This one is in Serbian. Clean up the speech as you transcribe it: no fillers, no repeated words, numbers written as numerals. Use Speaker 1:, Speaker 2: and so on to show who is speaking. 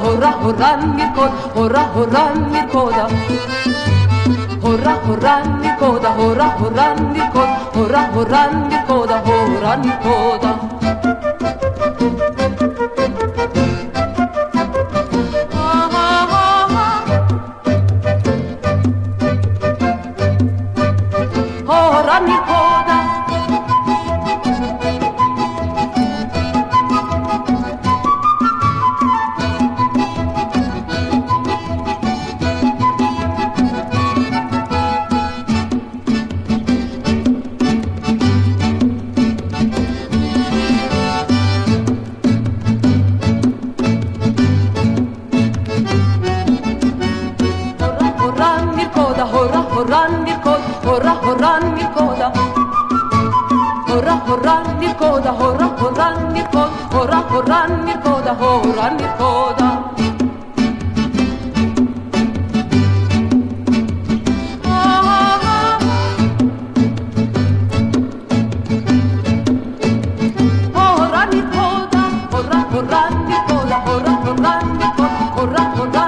Speaker 1: horan mirkod, horan mirkoda. Horan mirkoda, horan mirkod, horan mirkoda, horan mirkoda. Horan mirkoda. Horan mirkod, horan mirkoda. Horan mirkoda, horan mirkod, horan mirkoda, horan mirkoda. Horan mirkoda, horan mirkoda, horan mirkod, horan